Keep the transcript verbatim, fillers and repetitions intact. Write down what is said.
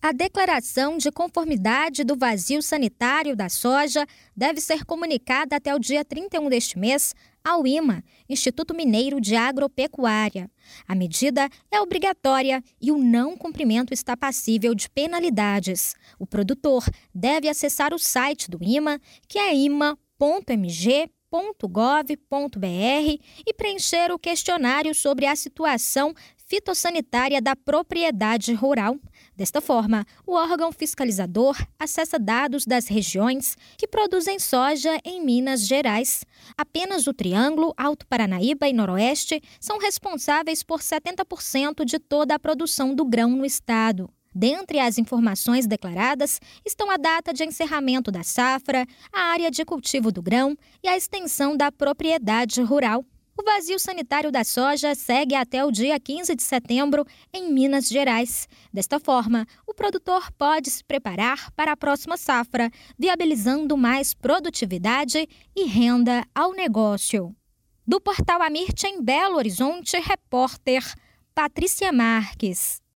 A declaração de conformidade do vazio sanitário da soja deve ser comunicada até o dia trinta e um deste mês ao I M A, Instituto Mineiro de Agropecuária. A medida é obrigatória e o não cumprimento está passível de penalidades. O produtor deve acessar o site do I M A, que é ima ponto m g ponto gov ponto b r, e preencher o questionário sobre a situação fitossanitária da propriedade rural. Desta forma, o órgão fiscalizador acessa dados das regiões que produzem soja em Minas Gerais. Apenas o Triângulo, Alto Paranaíba e Noroeste são responsáveis por setenta por cento de toda a produção do grão no estado. Dentre as informações declaradas estão a data de encerramento da safra, a área de cultivo do grão e a extensão da propriedade rural. O vazio sanitário da soja segue até o dia quinze de setembro em Minas Gerais. Desta forma, o produtor pode se preparar para a próxima safra, viabilizando mais produtividade e renda ao negócio. Do Portal Amirte em Belo Horizonte, repórter Patrícia Marques.